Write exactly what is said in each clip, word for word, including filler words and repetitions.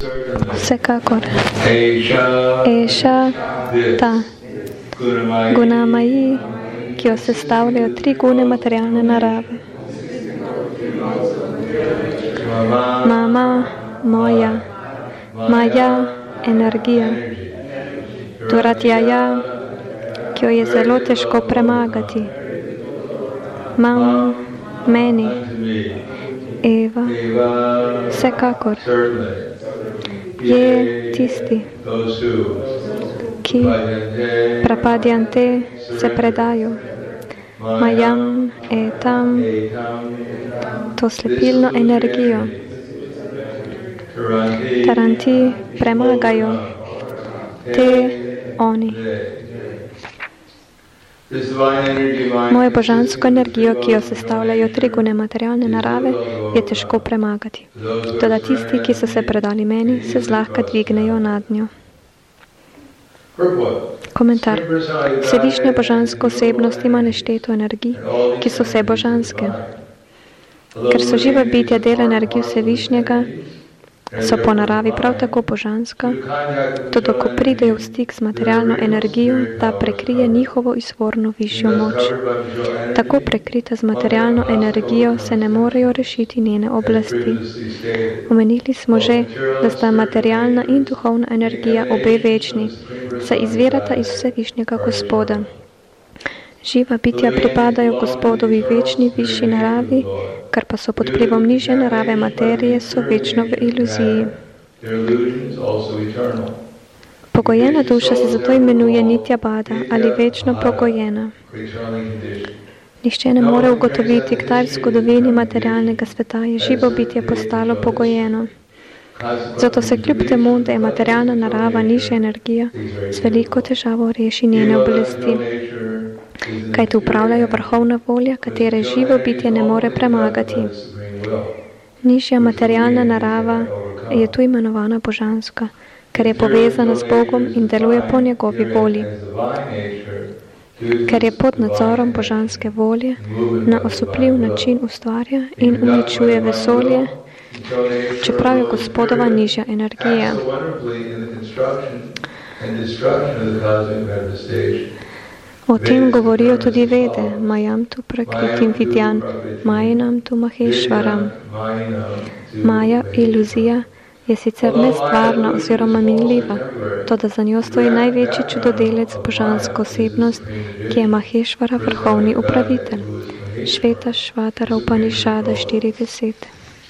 Vsekakor. Eša, ta gunamaji, ki jo sestavljajo tri gune materialne narave. Mama, moja, maja, energija. Duratjaja, ki jo je zelo težko premagati. Mam, meni. Eva, vsekakor. Je tisti, ki prapadjante se predajo. Majam, etam, to slepilno energijo. Taranti premagajo te oni. Mojo božansko energijo, ki jo sestavljajo tri gune materialne narave, je težko premagati. Toda tisti, ki so se predali meni, se zlahka dvignejo nad njo. Komentar. Vsevišnja božanska osebnost ima nešteto energij, ki so vse božanske. Ker so živa bitja del energije Vsevišnjega, so po naravi prav tako božanska, tudi ko pridejo v stik z materialno energijo, ta prekrije njihovo izvorno višjo moč. Tako prekrita z materialno energijo se ne morejo rešiti njene oblasti. Omenili smo že, da sta materialna in duhovna energija obe večni, saj izvirata iz Vsevišnjega Gospoda. Živa bitja pripadajo Gospodovi večni višji naravi, kar pa so pod vplivom nižje narave materije, so večno v iluziji. Pogojena duša se zato imenuje Nitya Bada ali večno pogojena. Nihče ne more ugotoviti, kdaj v zgodovini materialnega sveta je živo bitje postalo pogojeno. Zato se kljub temu, da je materialna narava nižja energija, z veliko težavo reši njene oblasti. Kajti upravljajo vrhovna volja, katere živo bitje ne more premagati. Nižja materialna narava je tu imenovana božanska, ker je povezana z Bogom in deluje po njegovi volji. Ker je pod nadzorom božanske volje, na osupljiv način ustvarja in uničuje vesolje, čeprav je Gospodova nižja energija. O tem govorijo tudi Vede, Majam tu prakritim vidjan, Majinam tu mahešvaram. Maja, iluzija, je sicer nestvarna oziroma minljiva, toda za njo stoji največji čudodelec, božanska osebnost, ki je Mahešvara, vrhovni upravitelj. Šveta Švatara Upanišada štirideset.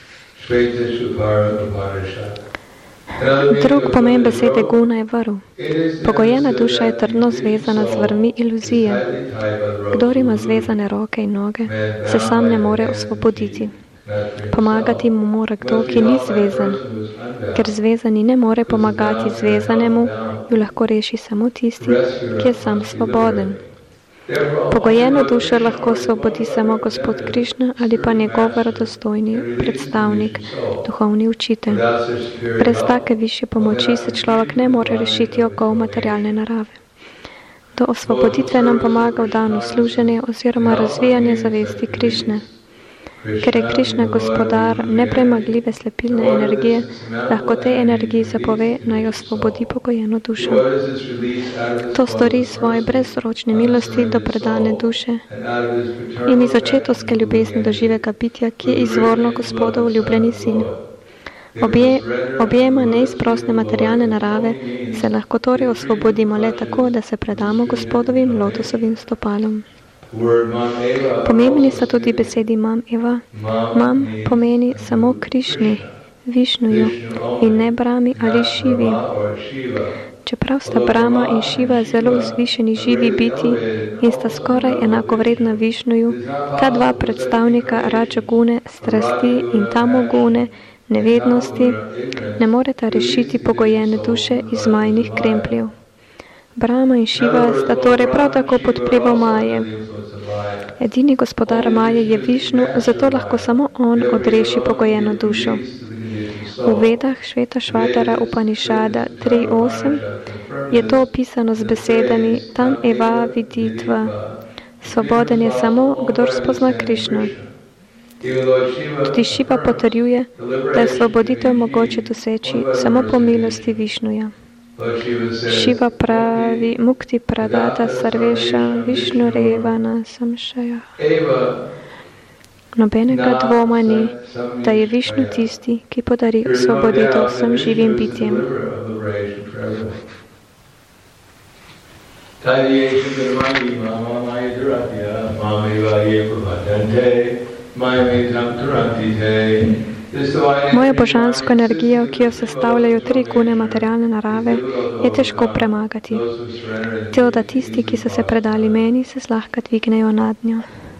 Drug pomen besede guna je vrv. Pogojena duša je trdno zvezana z vrvmi iluzije. Kdor ima zvezane roke in noge, se sam ne more osvoboditi. Pomagati mu mora kdo, ki ni zvezan. Ker zvezani ne more pomagati zvezanemu, jo lahko reši samo tisti, ki je sam svoboden. Pogojeno dušo lahko osvobodi samo Gospod Krišna ali pa njegov verodostojni predstavnik, duhovni učitelj. Brez take višje pomoči se človek ne more rešiti okov materialne narave. Do osvoboditve nam pomaga vdano služenje oziroma razvijanje zavesti Krišne. Ker je Krišna gospodar nepremagljive slepilne energije, lahko tej energiji zapove, naj osvobodi pogojeno dušo. To stori svoje brezročne milosti do predane duše in iz očetovske ljubezni do živega bitja, ki je izvorno Gospodov ljubljeni sin. Obje, objema neizprosne materialne narave se lahko torej osvobodimo le tako, da se predamo Gospodovim lotosovim stopalom. Pomembni so tudi besedi Mam Eva. Mam pomeni samo Krišni, Višnuju in ne Brahmi ali Šivi. Čeprav sta Brahma in Šiva zelo vzvišeni živi biti in sta skoraj enakovredna Višnuju, ta dva predstavnika Rađagune, strasti in Tamogune, nevednosti, ne moreta rešiti pogojene duše iz majnih krempljev. Brahma in Šiva sta torej prav tako pod vplivom Maje. Edini gospodar Maje je Višnu, zato lahko samo on odreši pogojeno dušo. V Vedah Šveta Švatara Upanišada tri osem je to opisano z besedami Tam eva viditva. Svoboden je samo, kdor spozna Krišno. Tudi Šiva potrjuje, da je svoboditev mogoče doseči samo po milosti Višnuja. Šiva pravi, mukti pradata sarveša Višnu revana samšaja. Nobenega dvoma ni, da je Višnu tisti, ki podari osvoboditev vsem živim bitjem. Mojo božansko energijo, ki jo sestavljajo tri gune materialne narave, je težko premagati. Toda tisti, ki so se predali meni, se zlahka dvignejo nad njo.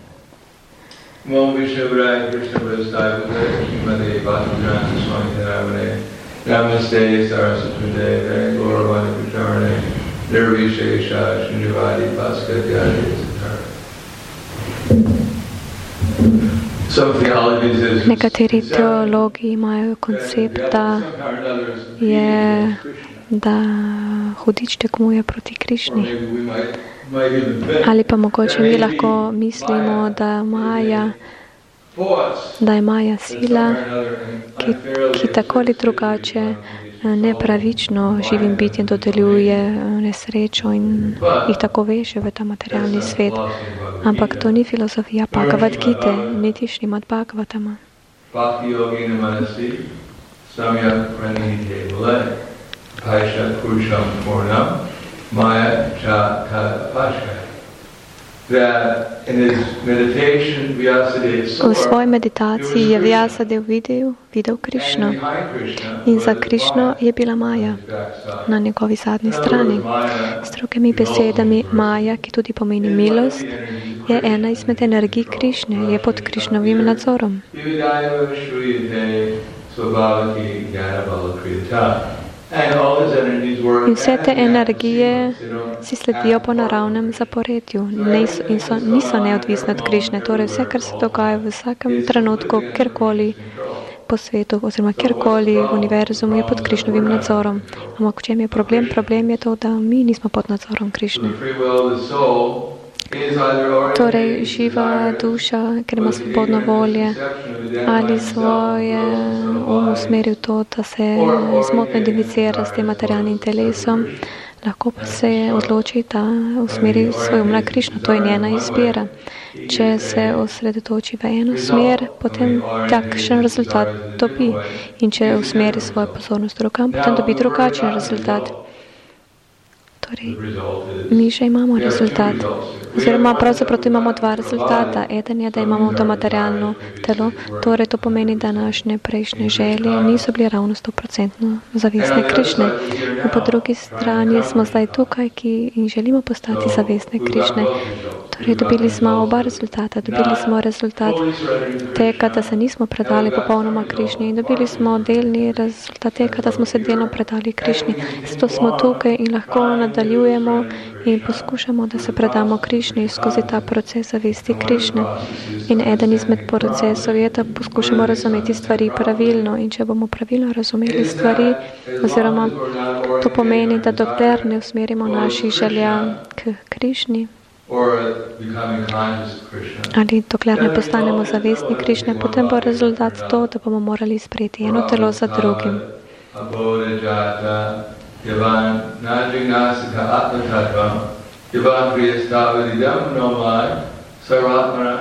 Nekateri teologi imajo koncept, da je, da hudič tekmuje proti Krišni. Ali pa mogoče mi lahko mislimo, da Maja, da je Maja sila, ki, ki tako ali drugače nepravično živim bitjem dodeljuje nesrečo in jih tako veže v ta materialni svet. Ampak to ni filozofija Bhagavad Gite, niti Šrimad Bhagavatama. V svoji meditaciji je Vyasadev videl, videl Krišno in za Krišno je bila Maja na njegovi zadnji strani. S drugimi besedami, Maja, ki tudi pomeni milost, je ena izmed energij Krišne, je pod Krišnovim nadzorom. In vse te energije si sledijo po naravnem zaporedju in so, niso neodvisne od Krišne. Torej vse, kar se dogaja v vsakem trenutku, kjerkoli po svetu oziroma kjerkoli v univerzumu, je pod Krišnovim nadzorom. Ampak v čem je problem? Problem je to, da mi nismo pod nadzorom Krišne. Torej, živa duša, ker ima svobodno volje, ali svoje um usmeri v to, da se zmotno identificira s tem materialnim telesom, lahko pa se odloči, da usmeri svoj um na Krišno. To je njena izbira. Če se osredotoči v eno smer, potem takšen rezultat dobi. In če usmeri svojo pozornost drugam, potem dobi drugačen rezultat. Torej, mi že imamo rezultat. Oziroma, pravzaprav tu imamo dva rezultata. Eden je, da imamo to materialno telo, torej to pomeni, da naše prejšnje želje niso bile ravno sto procentno zavestne Krišne. In po drugi strani smo zdaj tukaj, ki in želimo postati zavestne Krišne. Torej, dobili smo oba rezultata. Dobili smo rezultat tega, da se nismo predali popolnoma Krišni, in dobili smo delni rezultat tega, da smo se delno predali Krišni. Zato smo tukaj in lahko nadaljujemo in poskušamo, da se predamo Krišni skozi ta proces zavesti Krišne. In eden izmed procesov je, da poskušamo razumeti stvari pravilno. In če bomo pravilno razumeli stvari, oziroma to pomeni, da dokler ne usmerimo naših želja k Krišni, ali dokler ne postanemo zavestni Krišne, potem bo rezultat to, da bomo morali sprejeti eno telo za drugim. Yavan najignasika atmatattvam yavan priyastavidam nomad sarvatmana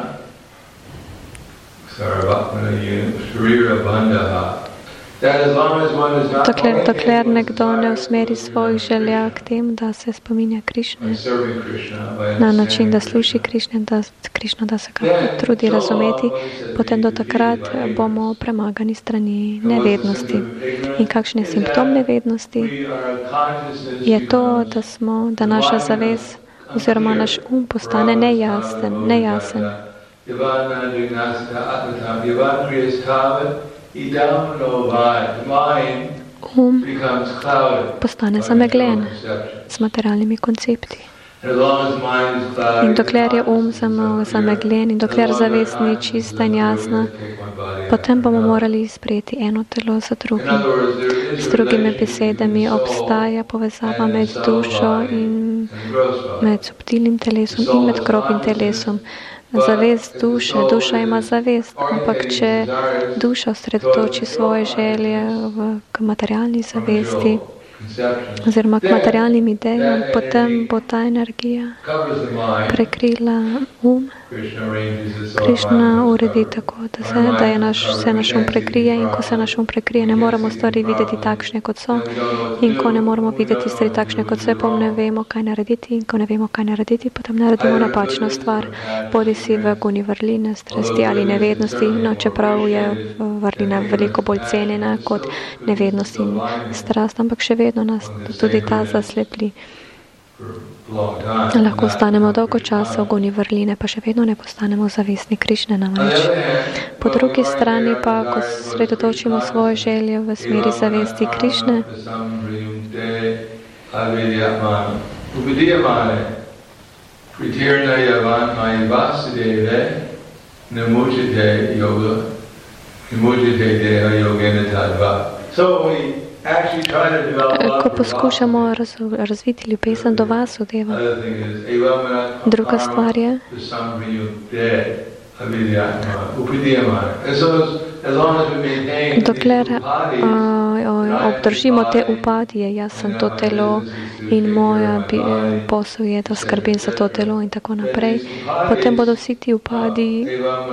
sarvatmana yun shrira bandhaha. Dokler, dokler nekdo ne usmeri svojih želja k tem, da se spominja Krišne na način, da sluši Krišne, da Krišno, da se ga trudi razumeti, potem do takrat bomo premagani strani nevednosti. In kakšen je simptom nevednosti? Je to, da smo, da naša zavest oziroma naš um postane nejasen, nejasen. Um postane zamegljen s materialnimi koncepti. In dokler je um zamegljen in dokler zavest ni čista in jasna, potem bomo morali sprejeti eno telo za drugim. S drugimi besedami, obstaja povezava med dušo in med subtilnim telesom in med grobim telesom. zavest duše, duša ima zavest, ampak če duša osredotoči svoje želje v, k materialni zavesti oziroma k materialnim idejam, potem bo ta energija prekrila um. Krišna uredi tako, da se, da je naš, se naš um prekrije, in ko se naš um prekrije, ne moramo stvari videti takšne, kot so, in ko ne moramo videti stvari takšne, kot so, pa ne vemo, kaj narediti, in ko ne vemo, kaj narediti, potem naredimo napačno stvar, bodi si v goni vrline, strasti ali nevednosti, no čeprav je vrlina veliko bolj cenjena kot nevednost in strast, ampak še vedno nas tudi ta zaslepi. Lahko ostanemo dolgo časa v goni vrline, pa še vedno ne postanemo zavestni Krišne namreč. Po drugi strani pa, ko sredotočimo svoje želje v smeri zavesti Krišne, ko poskušamo raz, razviti ljubezen do Vasudeva. Druga stvar je, dokler uh, obdržimo te upadije, jaz sem to telo in moja posel je, da skrbim za to telo in tako naprej, potem bodo vsi ti upadi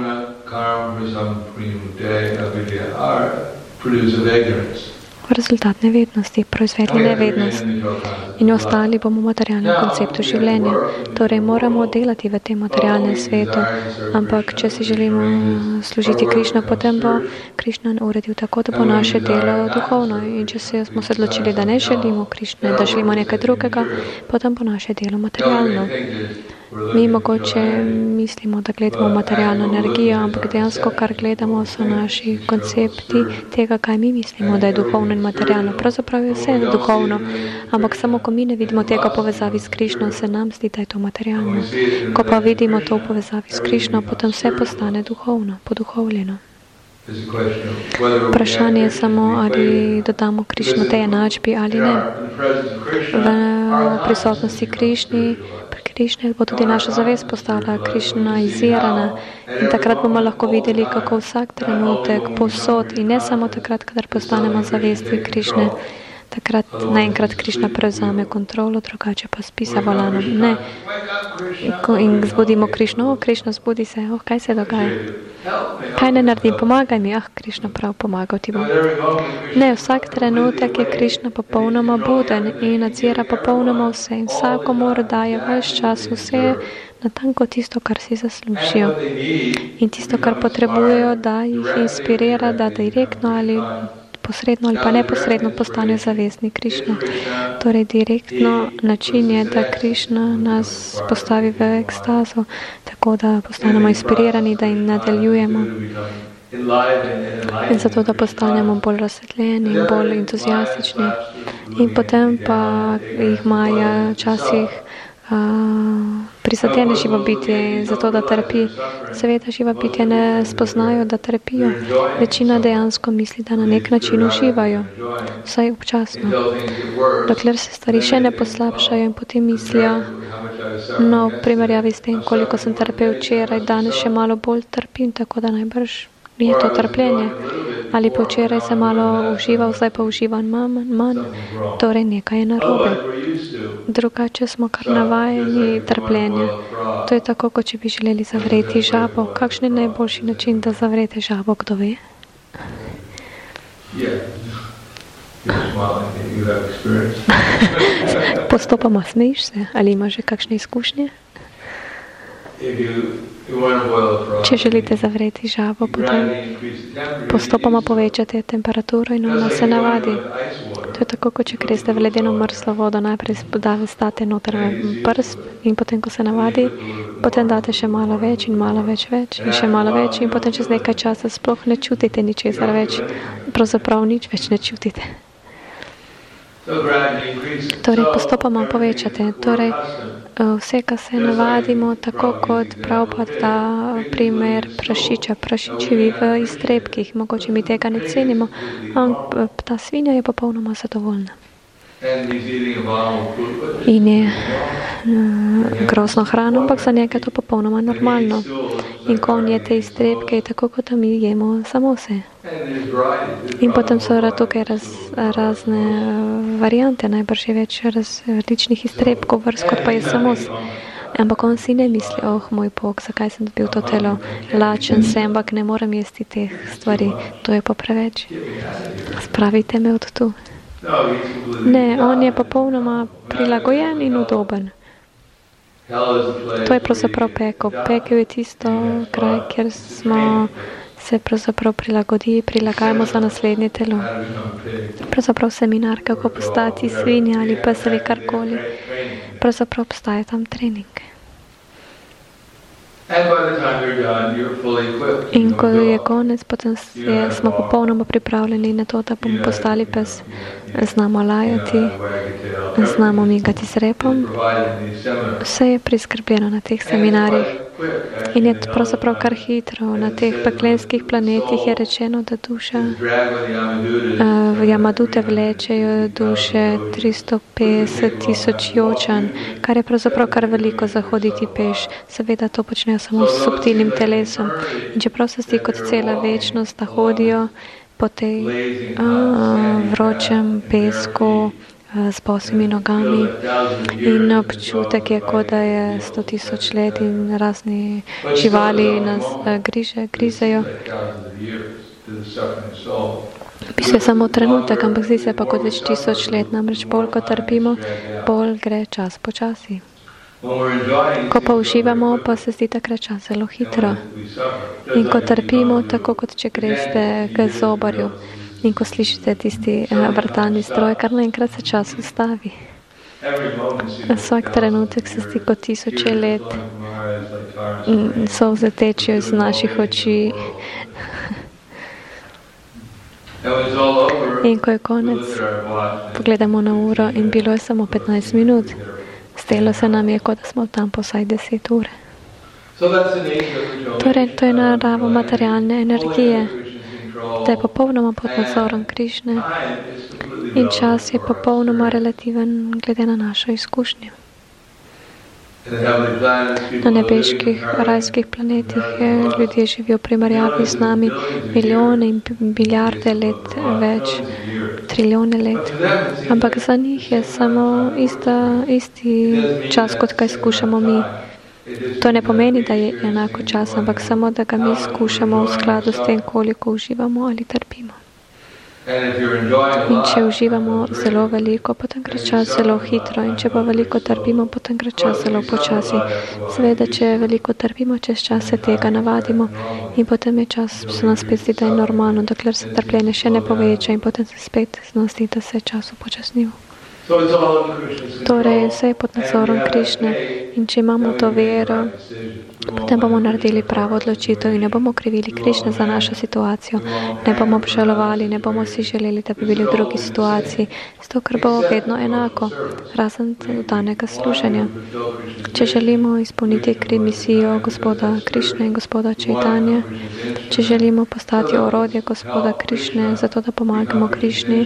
rezultat nevednosti, proizvedli nevednost in ostali bomo v materialnem konceptu življenja. Torej moramo delati v tem materialnem svetu, ampak če si želimo služiti Krišno, potem bo Krišna uredil tako, da bo naše delo duhovno, in če se smo se odločili, da ne želimo Krišne, da želimo nekaj drugega, potem bo naše delo materialno. Mi mogoče mislimo, da gledamo materialno energijo, ampak dejansko, kar gledamo, so naši koncepti tega, kaj mi mislimo, da je duhovno in materialno. Pravzaprav je vse duhovno, ampak samo, ko mi ne vidimo tega povezavi s Krišno, se nam zdi, da je to materialno. Ko pa vidimo to povezavi s Krišno, potem vse postane duhovno, poduhovljeno. Vprašanje je samo, ali dodamo Krišno tej enačbi ali ne. V prisotnosti Krišni, pri Krišni bo tudi naša zavest postala krišnizirana, in takrat bomo lahko videli, kako vsak trenutek povsod, in ne samo takrat, kadar postanemo zavesti Krišne, takrat naenkrat Krišna prevzame kontrolo, drugače pa spi za volanom. Ne. In zbudimo Krišno, o, Krišna, zbudi se, oh, kaj se dogaja? Kaj ne naredim? Pomagaj mi. Ah, Krišna, prav, pomagal ti bom. Ne, vsak trenutek je Krišna popolnoma buden in nadzira popolnoma vse. In vsakomor daje ves čas vse natanko tisto, kar si zaslužijo. In tisto, kar potrebujejo, da jih inspirira, da direktno ali posredno ali pa neposredno postanejo zavestni Krišna. Torej, direktno način je, da Krišna nas postavi v ekstazo, tako da postanemo inspirirani, da jim nadaljujemo. In zato, da postanemo bolj razsvetljeni in bolj entuzijastični. In potem pa jih Maja včasih Uh, prizadene živo bitje, zato da trpi. Seveda živa bitje ne spoznajo, da trpijo. Večina dejansko misli, da na nek način uživajo, vsaj občasno. Dokler se stvari še ne poslabšajo in potem mislijo, no, v primerjavi s tem, koliko sem trpel včeraj, danes še malo bolj trpim, tako da najbrž je to trpljenje. Ali pa včeraj sem malo užival, zdaj pa uživam manj, manj. Torej nekaj je narobe. Drugače smo kar navajeni trpljenja. To je tako, kot če bi želeli zavreti žabo. Kakšen je najboljši način, da zavrete žabo, kdo ve? Postopoma smejiš se? Ali imaš že kakšne izkušnje? Če želite zavreti žabo, potem postopoma povečate temperaturo in ona se navadi. To je tako, kot če greste v ledeno mrzlo vodo, najprej date noter v prst in potem, ko se navadi, potem date še malo več in malo več več in še malo več in potem čez nekaj časa sploh ne čutite ničesar več, pravzaprav nič več ne čutite. Torej, postopoma povečate. Torej, vse, kar se navadimo, tako kot Prabhupada da primer prašiča. Prašič živi v iztrebkih. Mogoče mi tega ne cenimo, ampak ta svinja je popolnoma zadovoljna. in je uh, grozno hrano, ampak za njega je to popolnoma normalno. In ko on je te iztrebke, tako kot mi jemo samo vse. In potem so tukaj raz, razne variante, najbrž je več različnih iztrebkov, vrst kot pa je samo vse. Ampak on si ne misli, oh moj Bog, zakaj sem dobil to telo, lačen sem, ampak ne morem jesti teh stvari, to je pa preveč. Spravite me od tu. Ne, on je popolnoma prilagojen in udoben. To je pravzaprav pekel. Pekel je tisto kraj, kjer smo se pravzaprav prilagodili, prilagajamo za naslednje telo. Pravzaprav seminar, kako postati svinja ali pes ali karkoli. Pravzaprav obstaja tam trening. In ko je konec, potem je, smo popolnoma pripravljeni na to, da bomo postali pes. Znamo lajati, znamo migati s repom. Vse je priskrbljeno na teh seminarjih. In je pravzaprav kar hitro. Na teh peklenskih planetih je rečeno, da duša v Jamadute vlečejo duše tristo petdeset tisoč jočan, kar je pravzaprav kar veliko za hoditi peš. Seveda to počnejo samo s subtilnim telesom. In čeprav se zdi kot cela večnost, da hodijo po tej a, vročem pesku a, z bosimi nogami in občutek je, kot da je sto tisoč let in razni živali nas a, griže, grizejo. V bistvu je samo trenutek, ampak zdi se pa kot več tisoč let, namreč bolj ko trpimo, bolj gre čas počasi. Ko pa uživamo, pa se zdi takrat čas zelo hitro. In ko trpimo, tako kot če greste k zobarju in ko slišite tisti vrtalni stroj, kar naenkrat se čas ustavi. Vsak trenutek se zdi kot tisoče let. Solze tečejo iz naših oči. In ko je konec, pogledamo na uro in bilo je samo petnajst minut. Zdelo se nam je, kot da smo tam po vsaj deset ur. Torej, to je narava materialne energije, da je popolnoma pod nadzorom Krišne in čas je popolnoma relativen glede na našo izkušnjo. Na nebeških, rajskih planetih ljudje živijo v primerjavi z nami milijone in milijarde let več, trilijone let. Ampak za njih je samo ista, isti čas, kot kaj skušamo mi. To ne pomeni, da je enako čas, ampak samo, da ga mi skušamo v skladu s tem, koliko uživamo ali trpimo. In če uživamo zelo veliko, potem gre čas zelo hitro. In če pa veliko trpimo, potem gre čas zelo počasi. Seveda, če veliko trpimo, čez čas se tega navadimo. In potem je čas, se nam spet zdi, da je normalno, dokler se trpljenje še ne poveča in potem se spet nam zdi, da se je čas upočasnil. Torej, vse je pod nadzorom Krišne. In če imamo to vero, potem bomo naredili pravo odločitev in ne bomo krivili Krišne za našo situacijo. Ne bomo obžalovali, ne bomo si želeli, da bi bili v drugi situaciji. Zato, ker bo vedno enako, razen danega služenja. Če želimo izpolniti misijo gospoda Krišne in gospoda Čaitanje, če želimo postati orodje gospoda Krišne, zato da pomagamo Krišni,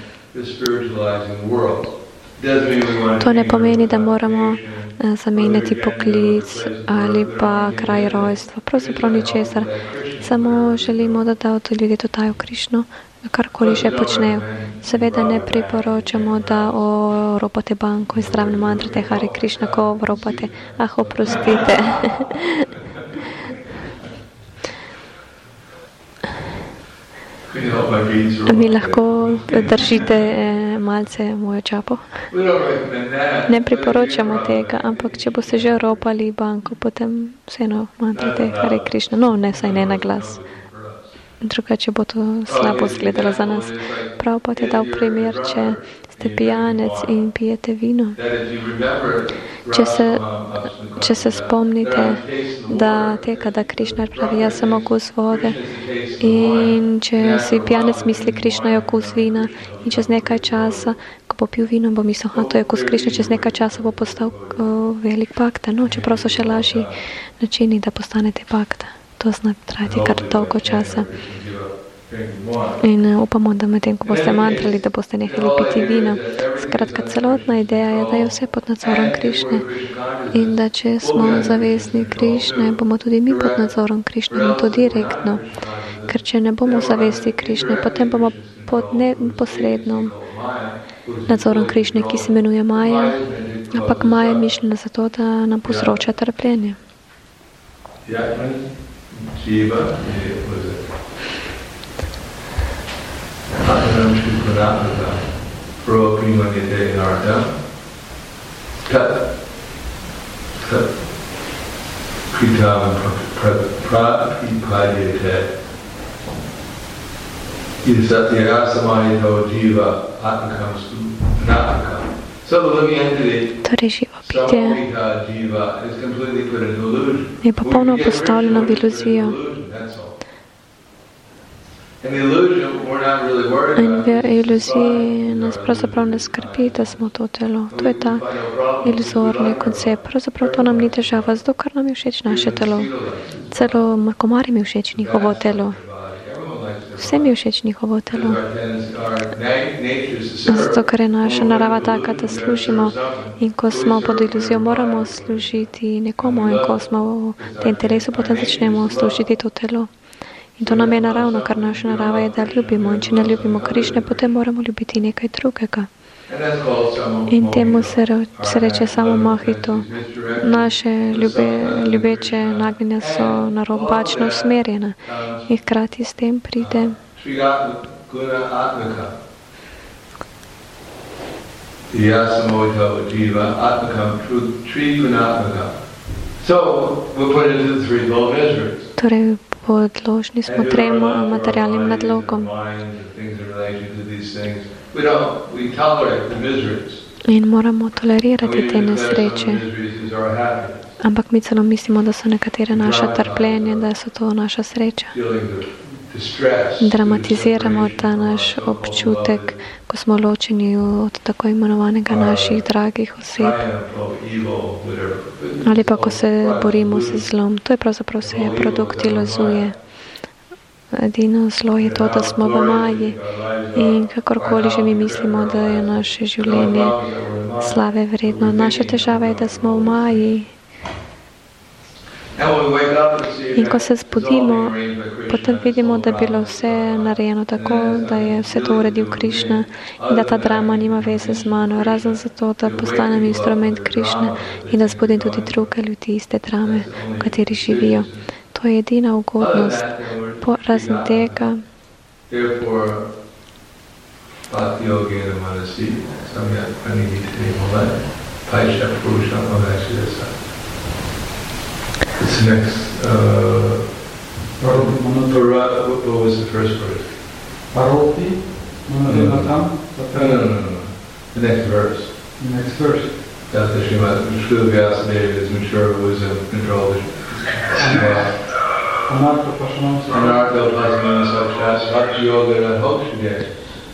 to ne pomeni, da moramo zamenjati poklic ali pa kraj rojstva. Pravzaprav ničesar. Samo želimo, da da to ljudje dodajo Krišno, karkoli že počnejo. Seveda ne priporočamo, da oropate banko in zdravne mantrate Hare Krišna, ko oropate. Ah, oprostite. Mi lahko držite malce mojo čapo. Ne priporočamo tega, ampak če boste že ropali banko, potem vseeno mantrate Hare Krišna. No, ne, saj ne na glas. Drugače bo to slabo izgledalo za nas. Prav pa ti je dal primer, če ste pijanec in pijete vino. Če se, če se spomnite, da tega, da Krišna pravi, jaz sem okus vode in če si pijanec misli, Krišna je okus vina in čez nekaj časa, ko bo pil vino, bo mislil, aha, to je okus Krišne, čez nekaj časa bo postal o, velik bakta. No, čeprav so še lažji načini, da postanete bakta. To zna trajati kar dolgo časa. In upamo, da medtem, ko boste mantrali, da boste nehali piti vino. Skratka, celotna ideja je, da je vse pod nadzorom Krišne in da če smo zavestni Krišne, bomo tudi mi pod nadzorom Krišne in to direktno. Ker če ne bomo zavesti Krišne, potem bomo pod neposredno nadzorom Krišne, ki se imenuje Maja, ampak Maja je mišljena za to, da nam povzroča trpljenje. Torej, živo bitje je popolno postavljeno v iluzijo. In v iluziji nas pravzaprav ne skrbi, da smo to telo. To je ta iluzorni koncept. Pravzaprav to nam ni težava, zato ker nam je všeč naše telo. Celo komarjem je všeč njihovo telo. Vsem je všeč njihovo telo. Zato, ker je naša narava taka, da služimo in ko smo pod iluzijo, moramo služiti nekomu in ko smo v tem telesu, potem začnemo služiti to telo. In to nam je naravno, ker naša narava je, da ljubimo. In če ne ljubimo Krišne, potem moramo ljubiti nekaj drugega. In temu se, re, se reče samo mahito. Naše ljube, ljubeče nagnjenja so narobačno usmerjene. In hkrati s tem pride torej podložni smo trem materialnim nadlogom. In moramo tolerirati te nesreče. Ampak mi celo mislimo, da so nekatere naša trpljenja, da so to naša sreča. Dramatiziramo ta naš občutek, ko smo ločeni od tako imenovanega naših dragih oseb. Ali pa ko se borimo z zlom. To je pravzaprav vse produkt iluzije. Edino zlo je to, da smo v Maji. In kakorkoli že mi mislimo, da je naše življenje slave vredno. Naša težava je, da smo v Maji. In ko se zbudimo, potem vidimo, da je bilo vse narejeno tako, da je vse to uredil Krišna in da ta drama nima veze z mano, razen zato, da postanem instrument Krišne in da zbudim tudi druge ljudi iz te drame, v kateri živijo. To je edina ugodnost. Po razen tega It's next, uh, Manupara, what was the first verse? Paroti? Manupara? No, no, no, no, no. The next verse. The next verse. That's the Srimad Srila Vyasadeva is mature wisdom, control. Anartha Pasanam Anartha Pasanam Sakshat Bhakti Yoga Radhokshude.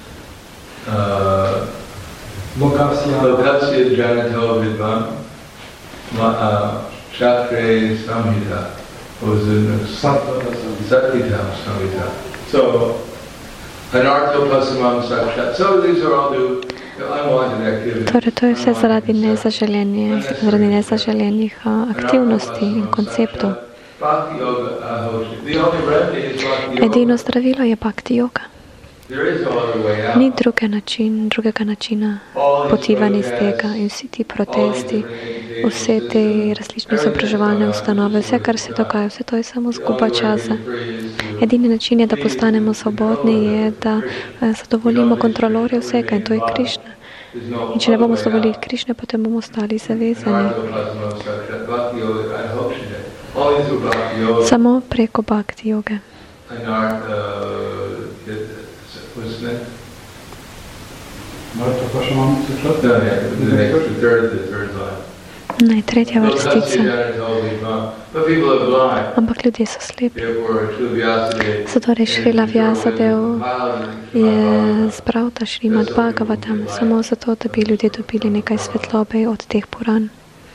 Lokasya Lokasya Janato Vidvan. Shatre Samhita was in Satkita Samhita. So, Anartha Pasamam Sakshat. So these are all the unwanted activities. Torej, to je vse zaradi nezaželjenih, zaradi nezaželjenih aktivnosti in konceptov. Edino zdravilo je bhakti yoga. Ni druge način, drugega načina poti ven iz tega in vsi ti protesti, vse te različne izobraževalne ustanove, vse, kar se dogaja, vse to je samo zguba časa. Edini način je, da postanemo svobodni, je, da zadovoljimo kontrolorje vsega in to je Krišna. In če ne bomo zadovoljili Krišne, potem bomo ostali zavezani. Samo preko bhakti joge. What's next? Anartha Pasanam Sakshat? No, yeah, the next, the third, the third line. Ne, tretja vrstica. Ampak ljudje so slepi. Zato je Srila Vyasadev je zbral ta Srimad Bhagavatam samo zato, da bi ljudje dobili nekaj svetlobe od teh Puran.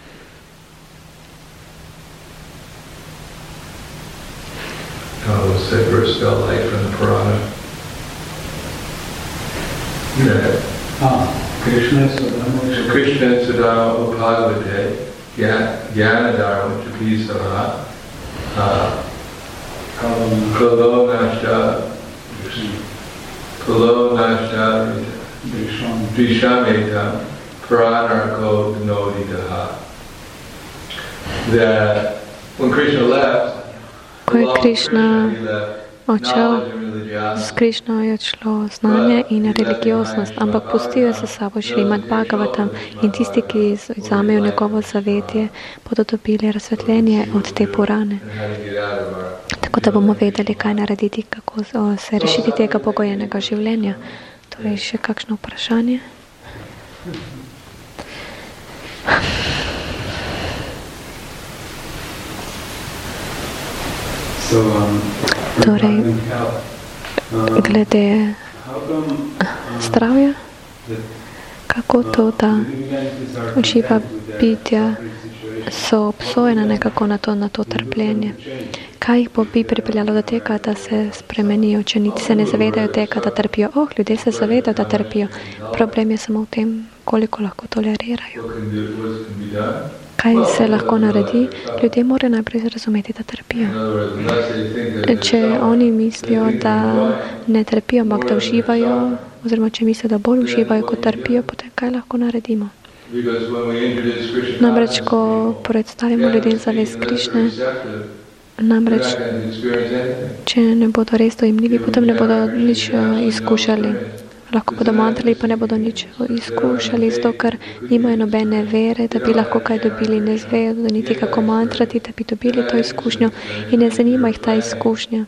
Oh, say verse spell light from the Purana. Yeah. Ah, Krishna Sudama Krishna Sudama Upagavate Jnanadharma Chapisava Kalo Nashta Kalo Nashta Drishameta Paranarko Noditaha. That when Krishna left, ko je Krishna odšel, s Krišno je odšlo znanje in religioznost, ampak pustil je se sabo Šrimad Bhagavatam in tisti, ki vzamejo njegovo zavetje, bodo dobili razsvetljenje od te Purane. Tako da bomo vedeli, kaj narediti, kako se rešiti tega pogojenega življenja. Torej, še kakšno vprašanje? Torej, glede zdravja, kako to, da živa bitja so obsojena nekako na to, na to trpljenje. Kaj jih bo bi pripeljalo do tega, da se spremenijo, če niti se ne zavedajo tega, da trpijo? Oh, ljudje se zavedajo, da trpijo. Problem je samo v tem, koliko lahko tolerirajo. Kaj se lahko naredi? Ljudje morajo najprej razumeti, da trpijo. Če oni mislijo, da ne trpijo, ampak da uživajo, oziroma če mislijo, da bolj uživajo, kot trpijo, potem kaj lahko naredimo? Namreč, ko predstavimo ljudem zavest Krišne, namreč, če ne bodo res dojemljivi, potem ne bodo nič izkušali. Lahko bodo mantrali, pa ne bodo nič izkušali, zato ker nimajo nobene vere, da bi lahko kaj dobili, ne zvejo, da niti kako mantrati, da bi dobili to izkušnjo in ne zanima jih ta izkušnja.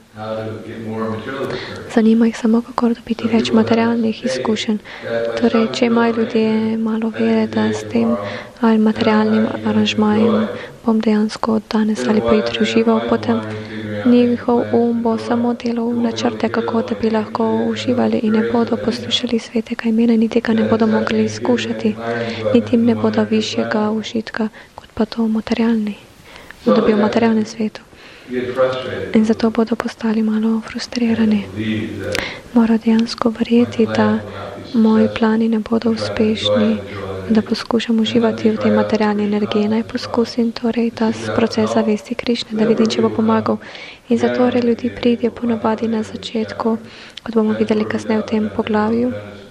Zanima jih samo, kako dobiti več materialnih izkušenj. Torej, če imajo ljudje malo vere, da s tem ali materialnim aranžmajem bom dejansko od danes ali pa jutri užival, potem njihov um bo samo delal načrte, kako da bi lahko uživali in ne bodo poslušali svetega imena, niti ga ne bodo mogli izkušati, niti jim ne bodo višjega užitka, kot pa to materialni, da bi v materialnem svetu. In zato bodo postali malo frustrirani. Morajo dejansko verjeti, da moji plani ne bodo uspešni, da poskušam uživati v tej materialni energiji. Naj poskusim torej ta proces zavesti Krišne, da vidim, če bo pomagal. In zato ljudi pridijo ponavadi na začetku, kot bomo videli kasneje v tem poglavju.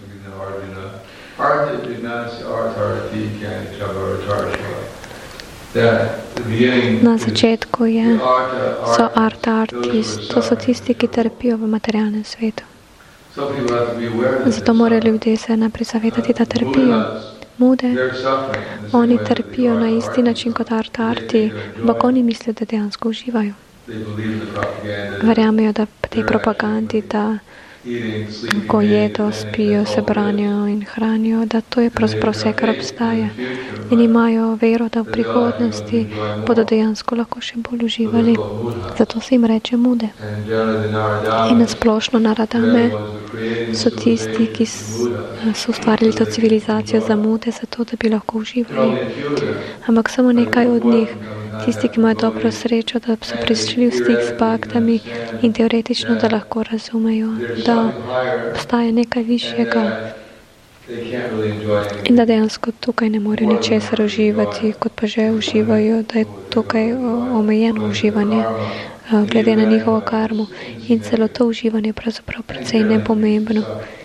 Na začetku je, so arta artis, to so tisti, ki trpijo v materialnem svetu. Zato morajo ljudje se najprej zavedati, da trpijo. Mude, oni trpijo na isti način kot arta arti, ampak oni mislijo, da dejansko uživajo. Verjamejo, da tej propagandi, da ko jedo, spijo, se branijo in hranijo, da to je pravzaprav vse, kar obstaja. In imajo vero, da v prihodnosti bodo dejansko lahko še bolj uživali. Zato se jim reče mude. In nasplošno naradame so tisti, ki so ustvarili to civilizacijo za mude, zato da bi lahko uživali. Ampak samo nekaj od njih, tisti, ki imajo dobro srečo, da so prišli v stik s baktami in teoretično, da lahko razumejo, da obstaja nekaj višjega in da dejansko tukaj ne morejo ničesar uživati, kot pa že uživajo, da je tukaj omejeno uživanje glede na njihovo karmo in celo to uživanje je pravzaprav precej nepomembno.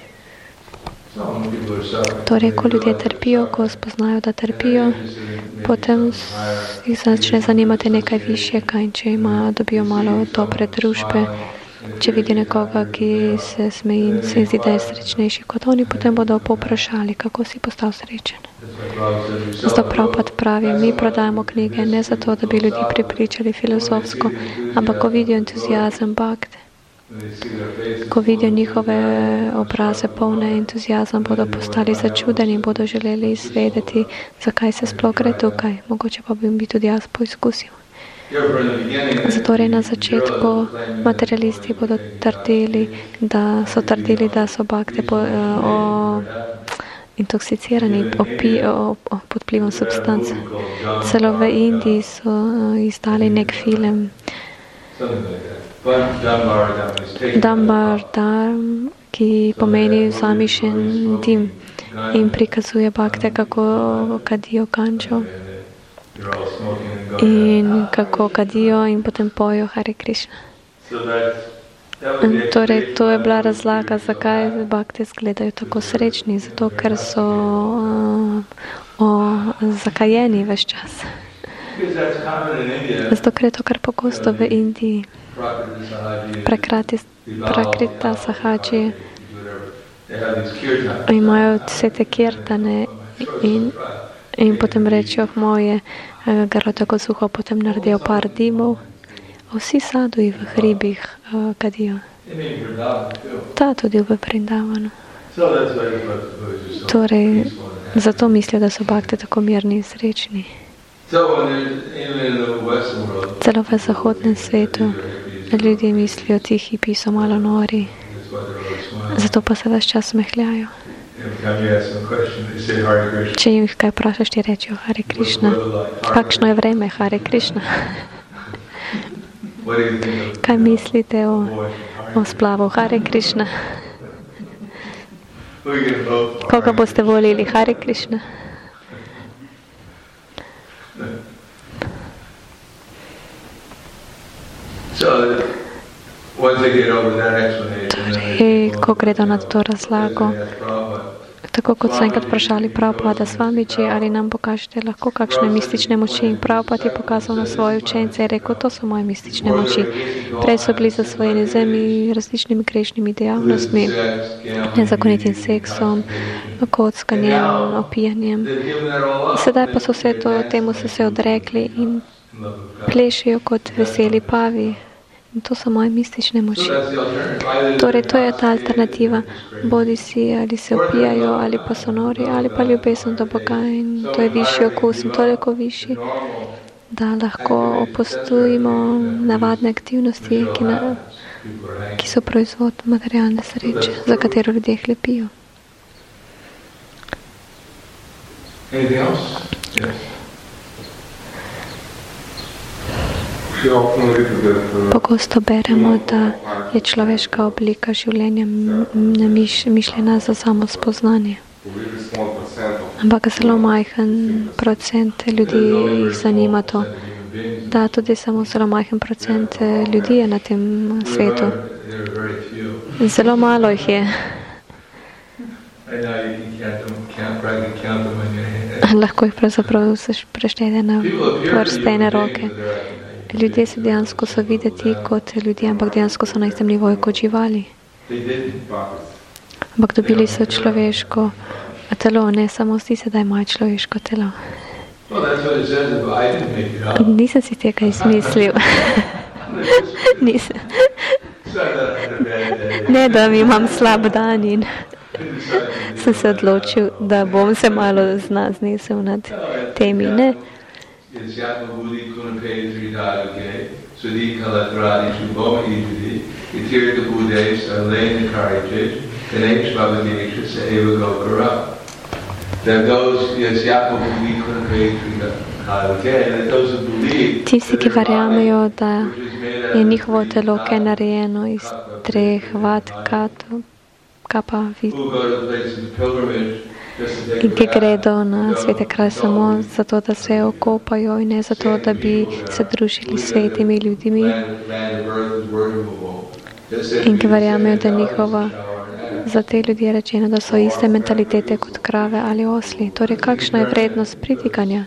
Torej, ko ljudje trpijo, ko spoznajo, da trpijo, potem jih začne zanimati nekaj višjega in če ima, dobijo malo dobre družbe, če vidi nekoga, ki se smeji in se zdi, da je srečnejši kot oni, potem bodo povprašali, kako si postal srečen. Zato Prabhupada pravi, mi prodajamo knjige ne zato, da bi ljudi prepričali filozofsko, ampak ko vidijo entuzijazem bhakte, ko vidijo njihove obraze polne entuzijazma, bodo postali začudeni in bodo želeli izvedeti, zakaj se sploh gre tukaj. Mogoče pa bi tudi jaz poizkusil. Zatorej na začetku materialisti bodo trdili, da so trdili, da so bhakte po, o, intoksicirani opi, o, o, pod vplivom substanc. Celo v Indiji so izdali nek film Dambar Dharm, ki pomeni vzamišen dim. in prikazuje bhakte, kako kadijo gančo in kako kadijo in potem pojo Hare Krishna. In torej, to je bila razlaga, zakaj bhakti izgledajo tako srečni, zato ker so uh, o, zakajeni ves čas. Zato ker je to kar pogosto v Indiji. Prakrati, prakrita sahači imajo vse te kirtane in, in potem rečejo, moje grlo tako suho, potem naredijo par dimov. Vsi saduji v hribih uh, kadijo. Ta tudi v Vrindavanu. Torej, zato mislijo, da so bhakti tako mirni in srečni. Celo v zahodnem svetu ljudje mislijo, ti hipi so malo nori. Zato pa se ves čas smehljajo. Če jim kaj vprašaš, ti rečejo Hare Krishna. Kakšno je vreme, Hare Krishna? Kaj mislite o, o splavu Hare Krishna? Koga boste volili, Hare Krishna? Torej, ko gredo nad to razlago, tako kot so enkrat vprašali Prabhupada Swamiji, ali nam pokažete lahko kakšne mistične moči, in Prabhupada je pokazal na svoje učence in rekel, to so moje mistične moči. Prej so bili zasvojeni zemi različnimi grešnimi dejavnostmi, nezakonitim seksom, kockanjem, opijanjem. Sedaj pa so vse to, temu so se odrekli in plešijo kot veseli pavi. In to so moje mistične moči. Torej, to je ta alternativa. Bodi si, ali se opijajo, ali pa so nori, ali pa ljubezen do Boga. In to je višji okus in toliko višji, da lahko opustujemo navadne aktivnosti, ki, na, ki so proizvod materialne sreče, za katero ljudje hlepijo. Pogosto beremo, da je človeška oblika življenja mišljena za samo spoznanje. Ampak zelo majhen procent ljudi jih zanima to. Da, tudi samo zelo majhen procent ljudi je na tem svetu. Zelo malo jih je. Lahko jih pravzaprav preštejete na prstene roke. Ljudje se dejansko so videti kot ljudje, ampak dejansko so na istem nivoju kot živali. Ampak dobili so človeško telo, ne samo vsi sedaj imajo človeško telo. Nisem si tega izmislil. Nisem. Ne, da mi imam slab dan in sem se odločil, da bom se malo znesel nad temi. Ne. Tisti, ki verjamejo, da je njihovo telo kaj narejeno iz treh vat, kato, kapa, vid, in ki gredo na svete kraje samo zato, da se okopajo in ne zato, da bi se družili s svetimi ljudmi, in ki verjamejo, da njihova, za te ljudi je rečeno, da so iste mentalitete kot krave ali osli. Torej, kakšna je vrednost pritikanja?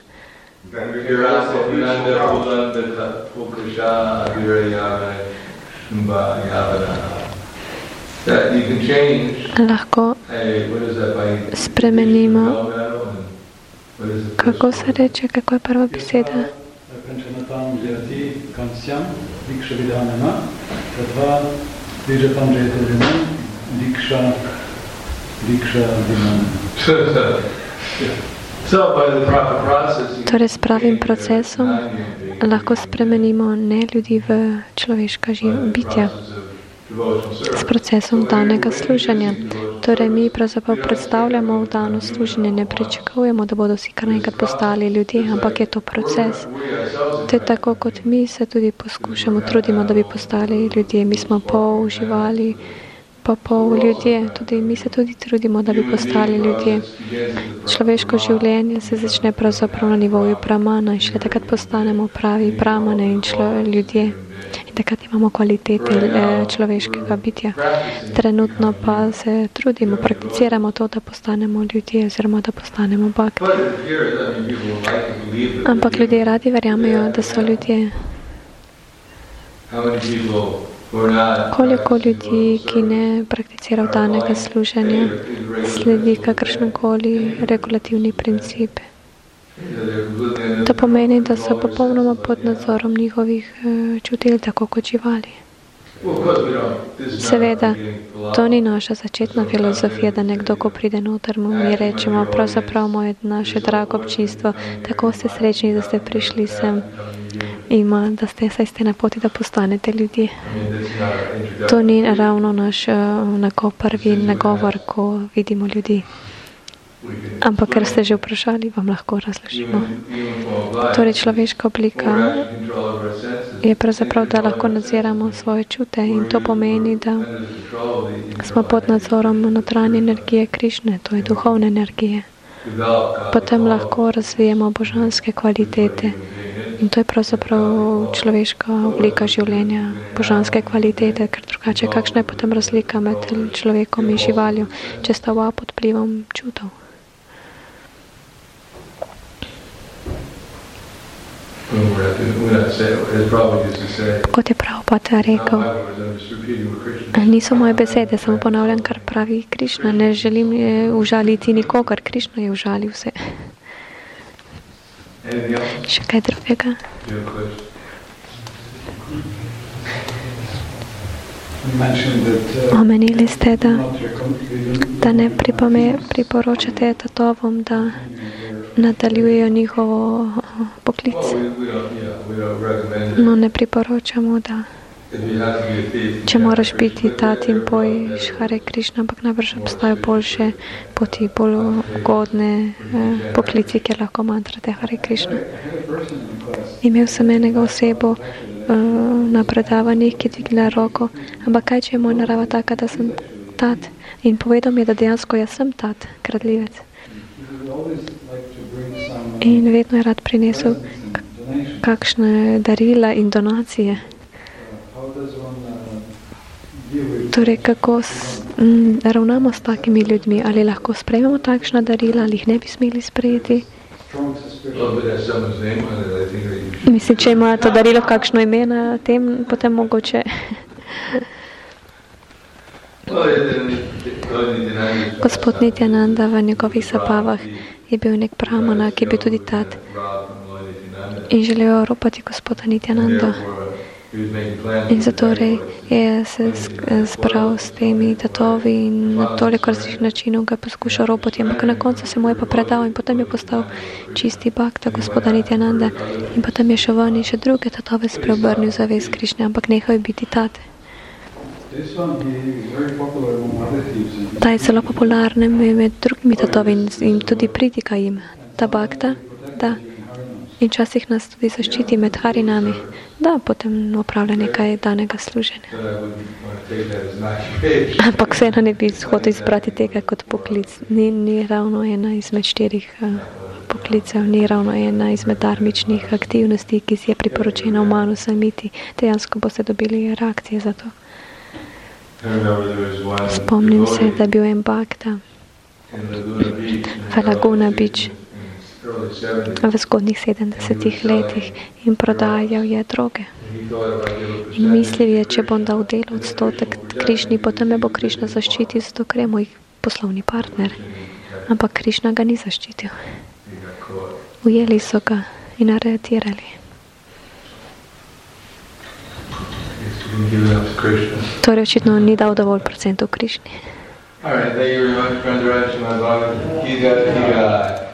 Lahko spremenimo, kako se reče, kako je prva beseda? Torej, s pravim procesom lahko spremenimo ne ljudi v človeška bitja, s procesom danega služenja. Torej, mi pravzaprav predstavljamo v dano služenje, ne pričakujemo, da bodo vsi kar naenkrat postali ljudje, ampak je to proces. To je tako, kot mi se tudi poskušamo, trudimo, da bi postali ljudje. Mi smo pol živali, pa pol ljudje. Tudi mi se tudi trudimo, da bi postali ljudje. Človeško življenje se začne pravzaprav na nivoju pramana in šele takrat postanemo pravi pramane in člo, ljudje. In takrat imamo kvalitete eh, človeškega bitja. Trenutno pa se trudimo, prakticiramo to, da postanemo ljudje oziroma da postanemo bhakti. Ampak ljudje radi verjamejo, da so ljudje. Koliko ljudi, ki ne prakticira vdanega služenja, sledi kakršnokoli regulativni princip. To pomeni, da so popolnoma pod nadzorom njihovih uh, čutil, tako kot živali. Seveda, to ni naša začetna filozofija, da nekdo, ko pride noter, mu mi rečemo, pravzaprav moje naše drago občinstvo, tako ste srečni, da ste prišli sem. Ima, da ste, saj ste na poti, da postanete ljudje. To ni ravno naš uh, prvi nagovor, ko vidimo ljudi. Ampak, ker ste že vprašali, vam lahko razložimo. Torej, človeška oblika je pravzaprav, da lahko nadziramo svoje čute in to pomeni, da smo pod nadzorom notranje energije Krišne, to je duhovne energije. Potem lahko razvijemo božanske kvalitete. In to je pravzaprav človeška oblika življenja, božanske kvalitete, ker drugače, kakšna je potem razlika med človekom in živaljo, če sta oba pod vplivom čutov. Kot je Prabhupada rekel, niso moje besede, samo ponavljam, kar pravi Krišna. Ne želim užaliti nikogar, Krišna je užalil vse. Še kaj drugega? Omenili ste, da, da ne pripome, priporočate tatovom, da nadaljujejo njihovo poklic. No, ne priporočamo, da če moraš biti tat in pojiš Hare Krišna, ampak najbrž obstajajo boljše poti, bolj ugodne eh, poklici, kjer lahko mantrate Hare Krišna. Imel sem enega osebo eh, na predavanjih, ki je dvignila roko, ampak kaj, če je moja narava taka, da sem tat? In povedal mi je, da dejansko jaz sem tat, kradljivec. In vedno je rad prinesel kakšne darila in donacije. Torej, kako s, m, ravnamo s takimi ljudmi? Ali lahko sprejmemo takšna darila, ali jih ne bi smeli sprejeti? Mislim, če ima to darilo kakšno ime na tem, potem mogoče. Gospod Nityananda v njegovih zabavah je bil nek brahmana, ki je bil tudi tat in želel ropati gospoda Nityananda. In zato je se zbral s temi tatovi in na toliko različnih načinov ga poskušal ropati, ampak na koncu se mu je pa predal in potem je postal čisti bhakta gospoda Nityananda in potem je šel ven in še druge tatove spreobrnil za vest Krišne, ampak nehal je biti tate. Ta je zelo popularna med drugimi tatovi in tudi pritika jim. Ta bhakta, da. In časih nas tudi zaščiti med harinami, da potem opravlja nekaj danega služenja. Ampak vseeno ne bi hotel izbrati tega kot poklic. Ni, ni ravno ena izmed štirih uh, poklicev, ni ravno ena izmed dharmičnih aktivnosti, ki si je priporočena v Manu Samiti. Dejansko boste dobili reakcije za to. Spomnim se, da je bil en bhakta v Laguna Beach v zgodnjih sedemdesetih letih in prodajal je droge. In mislil je, če bom dal del odstotek Krišni, potem me bo Krišna zaščitil, zato ker je moj poslovni partner. Ampak Krišna ga ni zaščitil. Ujeli so ga in aretirali. Torej očitno ni dal dovolj procentov Krišni.